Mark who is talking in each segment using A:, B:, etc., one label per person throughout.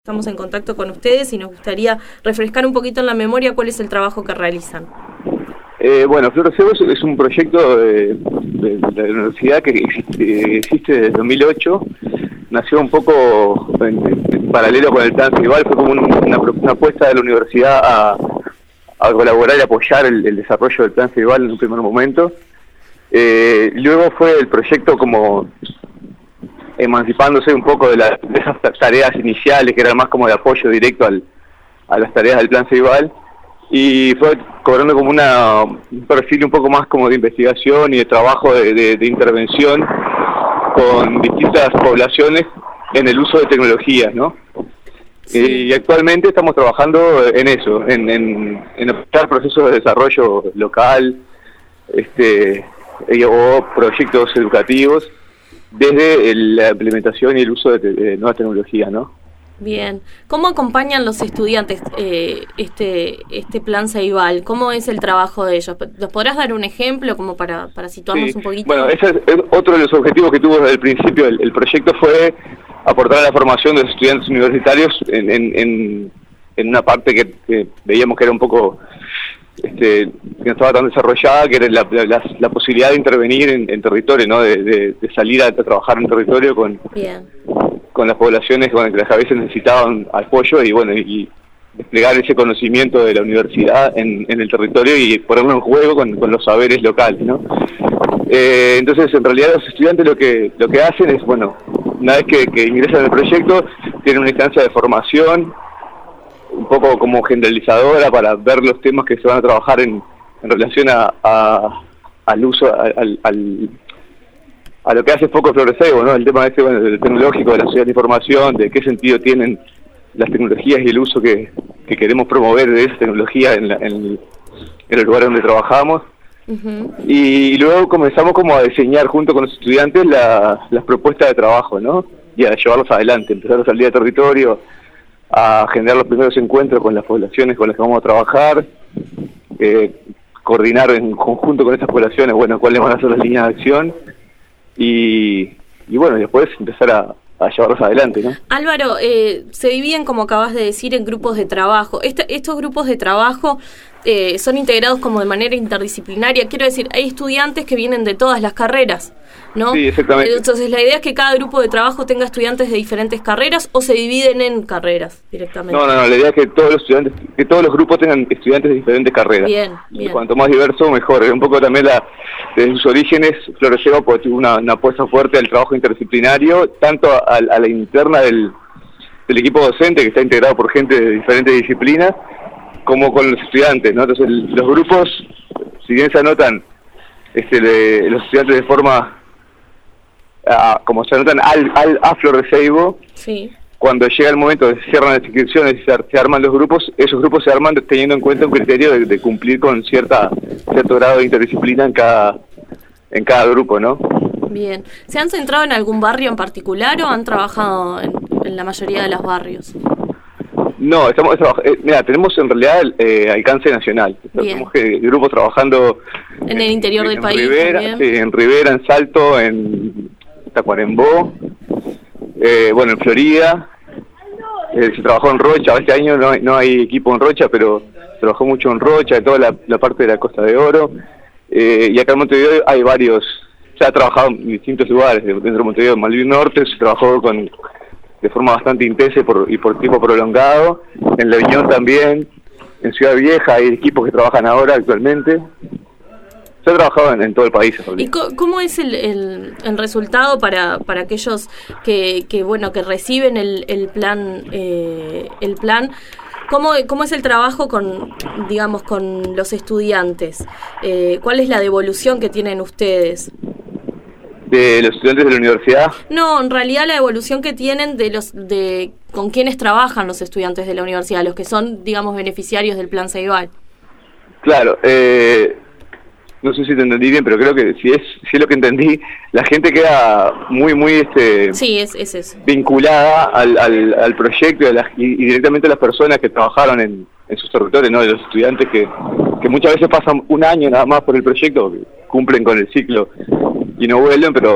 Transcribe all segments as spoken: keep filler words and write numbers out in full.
A: Estamos en contacto con ustedes y nos gustaría refrescar un poquito en la memoria cuál es el trabajo que realizan.
B: Eh, bueno, Florecebo es, es un proyecto de, de, de la universidad que existe, existe desde dos mil ocho. Nació un poco en, en paralelo con el plan Ceibal, fue como un, una, una apuesta de la universidad a, a colaborar y apoyar el, el desarrollo del plan Ceibal en un primer momento. Eh, luego fue el proyecto como emancipándose un poco de, la, de esas tareas iniciales que eran más como de apoyo directo al, a las tareas del plan Ceibal, y fue cobrando como una, un perfil un poco más como de investigación y de trabajo de, de, de intervención con distintas poblaciones en el uso de tecnologías, ¿no? Sí. Y actualmente estamos trabajando en eso, en, en, en aplicar procesos de desarrollo local, este, o proyectos educativos, desde el, la implementación y el uso de, te, de nuevas tecnologías, ¿no?
A: Bien. ¿Cómo acompañan los estudiantes eh, este este plan Ceibal? ¿Cómo es el trabajo de ellos? ¿Los podrás dar un ejemplo como para, para situarnos sí. un poquito?
B: Bueno, ese es otro de los objetivos que tuvo desde el principio. El, el proyecto fue aportar a la formación de los estudiantes universitarios en, en, en, en una parte que, que veíamos que era un poco... Este, que no estaba tan desarrollada, que era la, la, la posibilidad de intervenir en, en territorio, ¿no? De, de, de salir a, a trabajar en territorio con, con las poblaciones con las que a veces necesitaban apoyo y bueno, y desplegar ese conocimiento de la universidad en, en el territorio y ponerlo en juego con, con los saberes locales, ¿no? Eh, entonces, en realidad, los estudiantes lo que lo que hacen es, bueno, una vez que, que ingresan al proyecto, tienen una instancia de formación un poco como generalizadora para ver los temas que se van a trabajar en, en relación a, a al uso, al, al, a lo que hace Foco Florecebo, ¿no? El tema ese, bueno, del tecnológico, de la sociedad de información, de qué sentido tienen las tecnologías y el uso que, que queremos promover de esas tecnologías en, la, en, en el lugar donde trabajamos. Uh-huh. Y luego comenzamos como a diseñar junto con los estudiantes la, las propuestas de trabajo, ¿no? Y a llevarlos adelante, empezar a salir al territorio, a generar los primeros encuentros con las poblaciones con las que vamos a trabajar, eh, coordinar en conjunto con estas poblaciones, bueno, cuáles van a ser las líneas de acción, y, y bueno, después empezar a, a llevarlos adelante, ¿no?
A: Álvaro, eh, se dividen, como acabas de decir, en grupos de trabajo. Este, estos grupos de trabajo eh, son integrados como de manera interdisciplinaria, quiero decir, hay estudiantes que vienen de todas las carreras, ¿no?
B: Sí, exactamente.
A: Entonces, la idea es que cada grupo de trabajo tenga estudiantes de diferentes carreras o se dividen en carreras directamente.
B: No, no, no, la idea es que todos los estudiantes, que todos los grupos tengan estudiantes de diferentes carreras.
A: Bien,
B: y
A: bien.
B: Cuanto más diverso, mejor. Un poco también la, desde sus orígenes, Florecebo pues, tuvo una, una apuesta fuerte al trabajo interdisciplinario, tanto a, a la interna del, del equipo docente, que está integrado por gente de diferentes disciplinas, como con los estudiantes, ¿no? Entonces, el, los grupos, si bien se anotan este, de, los estudiantes de forma... A, como se anotan al, al a Florecebo,
A: sí.
B: Cuando llega el momento de cierran las inscripciones y se, se arman los grupos, esos grupos se arman teniendo en cuenta un criterio de, de cumplir con cierta cierto grado de interdisciplina en cada en cada grupo, ¿no?
A: Bien. ¿Se han centrado en algún barrio en particular o han trabajado en, en la mayoría de los barrios?
B: No, estamos eh, mira, tenemos en realidad eh, alcance nacional. Tenemos que grupos trabajando
A: en, en el interior
B: en,
A: del
B: en
A: país,
B: Rivera, sí, en Rivera, en Salto, en Tacuarembó, eh, bueno, en Florida, eh, se trabajó en Rocha. Este año no hay, no hay equipo en Rocha, pero trabajó mucho en Rocha, en toda la, la parte de la Costa de Oro, eh, y acá en Montevideo hay varios, se ha trabajado en distintos lugares, dentro de Montevideo, en Malvin Norte se trabajó con de forma bastante intensa y por, y por tiempo prolongado, en La Viñón también, en Ciudad Vieja hay equipos que trabajan ahora actualmente. Se ha trabajado en, en todo el país.
A: ¿Y co- cómo es el, el, el resultado para, para aquellos que, que bueno que reciben el, el plan eh, el plan? ¿Cómo, ¿Cómo es el trabajo con digamos con los estudiantes? Eh, ¿Cuál es la devolución que tienen ustedes?
B: ¿De los estudiantes de la universidad?
A: No, en realidad la evolución que tienen de los de con quienes trabajan los estudiantes de la universidad, los que son digamos beneficiarios del plan Ceibal.
B: Claro. Eh... No sé si te entendí bien, pero creo que si es si es lo que entendí, la gente queda muy, muy este
A: sí, es, es eso.
B: vinculada al, al, al proyecto y, a las, y, y directamente a las personas que trabajaron en, en sus territorios, ¿no? De los estudiantes que, que muchas veces pasan un año nada más por el proyecto, que cumplen con el ciclo y no vuelven, pero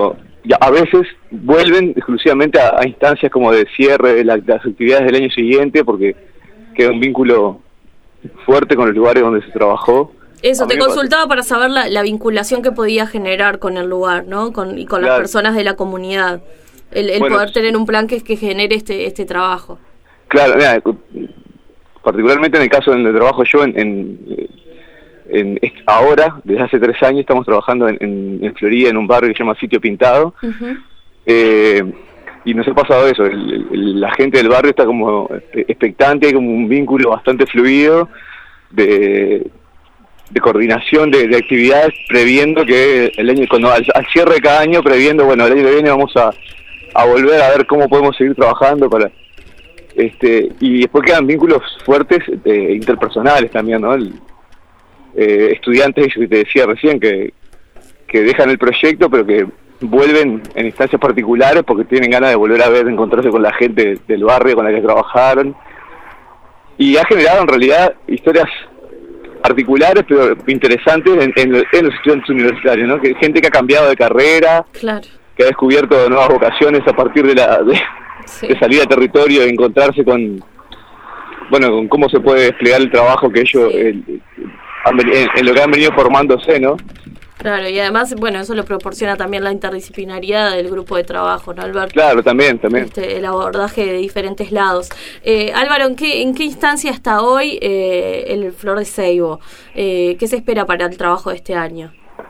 B: y a veces vuelven exclusivamente a, a instancias como de cierre de la, las actividades del año siguiente, porque queda un vínculo fuerte con los lugares donde se trabajó.
A: Eso, te consultaba para saber la, la vinculación que podía generar con el lugar, ¿no? Con, y con claro. las personas de la comunidad. El, el bueno, poder tener un plan que, que genere este este trabajo. Claro, mira,
B: particularmente en el caso donde trabajo yo, en, en, en ahora, desde hace tres años, estamos trabajando en, en, en Florida, en un barrio que se llama Sitio Pintado. Uh-huh. eh, y nos ha pasado eso, el, el, la gente del barrio está como expectante, hay como un vínculo bastante fluido de... de coordinación de, de actividades, previendo que el año, cuando al, al cierre de cada año, previendo, bueno, el año que viene vamos a, a volver a ver cómo podemos seguir trabajando para, este, y después quedan vínculos fuertes eh, interpersonales también, ¿no? El, eh, estudiantes, que te decía recién, que, que dejan el proyecto, pero que vuelven en instancias particulares porque tienen ganas de volver a ver, de encontrarse con la gente del barrio con la que trabajaron, y ha generado en realidad historias particulares pero interesantes en, en, en los estudiantes universitarios, ¿no? Que gente que ha cambiado de carrera,
A: claro.
B: que ha descubierto nuevas vocaciones a partir de la de, sí. de salir al territorio y encontrarse con, bueno, con cómo se puede desplegar el trabajo que ellos, sí. el, han, en, en lo que han venido formándose, ¿no?
A: Claro, y además, bueno, eso lo proporciona también la interdisciplinariedad del grupo de trabajo, ¿no, Alberto?
B: Claro, también, también.
A: Este, el abordaje de diferentes lados. Eh, Álvaro, ¿en qué, ¿en qué instancia está hoy eh, el Flor de Seibo? Eh, ¿Qué se espera para el trabajo de este año?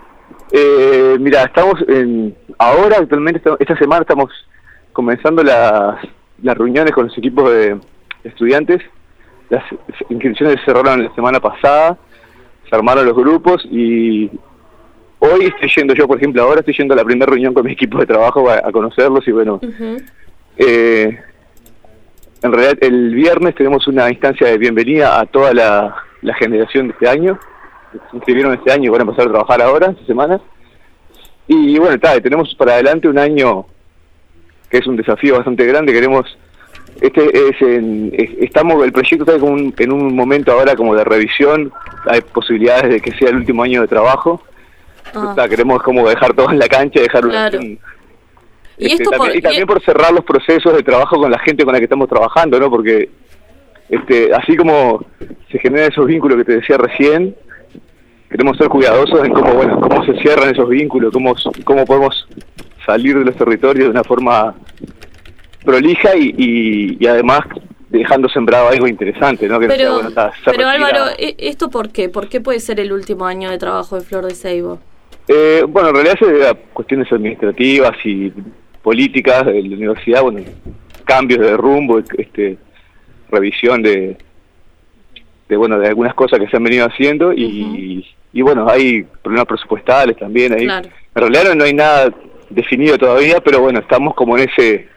B: Eh, mira, estamos en, ahora, actualmente, estamos, esta semana estamos comenzando las, las reuniones con los equipos de estudiantes. Las inscripciones se cerraron la semana pasada, se armaron los grupos y... Hoy estoy yendo, yo por ejemplo, ahora estoy yendo a la primera reunión con mi equipo de trabajo a, a conocerlos y bueno, uh-huh. eh, en realidad el viernes tenemos una instancia de bienvenida a toda la, la generación de este año, que se inscribieron este año y van a empezar a trabajar ahora, esta semana. Y bueno, tal, tenemos para adelante un año que es un desafío bastante grande, queremos, este es en, es, estamos, el proyecto está como un, en un momento ahora como de revisión, hay posibilidades de que sea el último año de trabajo. Ah. O sea, queremos como dejar todo en la cancha, dejar
A: claro.
B: un,
A: ¿Y,
B: este,
A: esto
B: también,
A: por,
B: y también
A: y...
B: por cerrar los procesos de trabajo con la gente con la que estamos trabajando, ¿no? Porque este, así como se generan esos vínculos que te decía recién, queremos ser cuidadosos en cómo, bueno, cómo se cierran esos vínculos, cómo, cómo podemos salir de los territorios de una forma prolija y, y, y además dejando sembrado algo interesante, ¿no? Que
A: pero,
B: no sea, bueno, está,
A: pero Álvaro, ¿esto por qué? ¿Por qué puede ser el último año de trabajo de Flor de Seibo?
B: Eh, bueno, en realidad se debe a cuestiones administrativas y políticas de la universidad, bueno, cambios de rumbo, este, revisión de, de bueno, de algunas cosas que se han venido haciendo y, uh-huh. y bueno, hay problemas presupuestales también ahí.
A: Claro.
B: En realidad no hay nada definido todavía, pero bueno, estamos como en ese,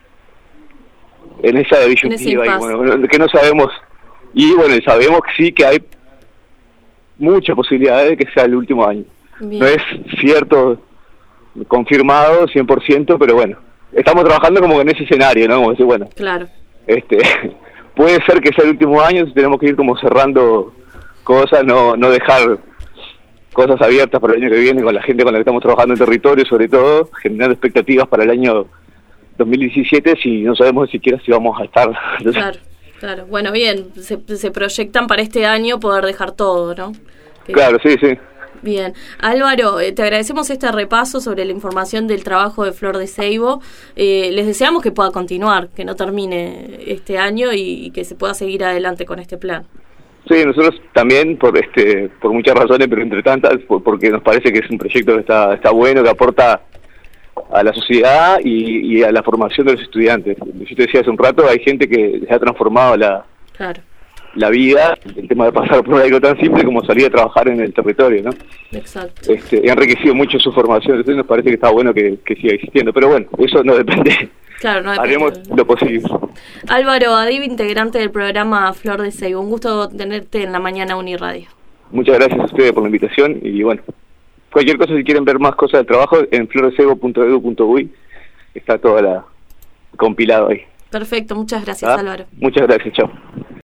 B: en esa disyuntiva ahí, bueno, que no sabemos, y bueno, sabemos que sí que hay muchas posibilidades de que sea el último año. Bien. No es cierto, confirmado cien por ciento, pero bueno, estamos trabajando como en ese escenario, ¿no? Como decir, bueno,
A: claro.
B: este puede ser que sea el último año, tenemos que ir como cerrando cosas, no no dejar cosas abiertas para el año que viene con la gente con la que estamos trabajando en territorio, sobre todo, generando expectativas para el año dos mil diecisiete si no sabemos siquiera si vamos a estar.
A: Claro, claro. Bueno, bien, se, se proyectan para este año poder dejar todo, ¿no? Que...
B: Claro, sí, sí.
A: Bien. Álvaro, eh, te agradecemos este repaso sobre la información del trabajo de Flor de Seibo. Eh, les deseamos que pueda continuar, que no termine este año y, y que se pueda seguir adelante con este plan.
B: Sí, nosotros también, por este por muchas razones, pero entre tantas, por, porque nos parece que es un proyecto que está está bueno, que aporta a la sociedad y, y a la formación de los estudiantes. Yo te decía hace un rato, hay gente que se ha transformado la... Claro. la vida, el tema de pasar por algo tan simple como salir a trabajar en el territorio, ¿no?
A: Exacto.
B: Este, ha enriquecido mucho su formación, entonces nos parece que está bueno que, que siga existiendo, pero bueno, eso no depende.
A: Claro, no depende.
B: Haremos lo posible.
A: Álvaro Adib, integrante del programa Flor de Seibo, un gusto tenerte en la mañana Uniradio.
B: Muchas gracias a ustedes por la invitación y bueno, cualquier cosa, si quieren ver más cosas del trabajo, en flor de seibo punto edu punto uy está todo la compilado ahí.
A: Perfecto, muchas gracias,
B: ¿Ah?
A: Álvaro.
B: Muchas gracias, chao.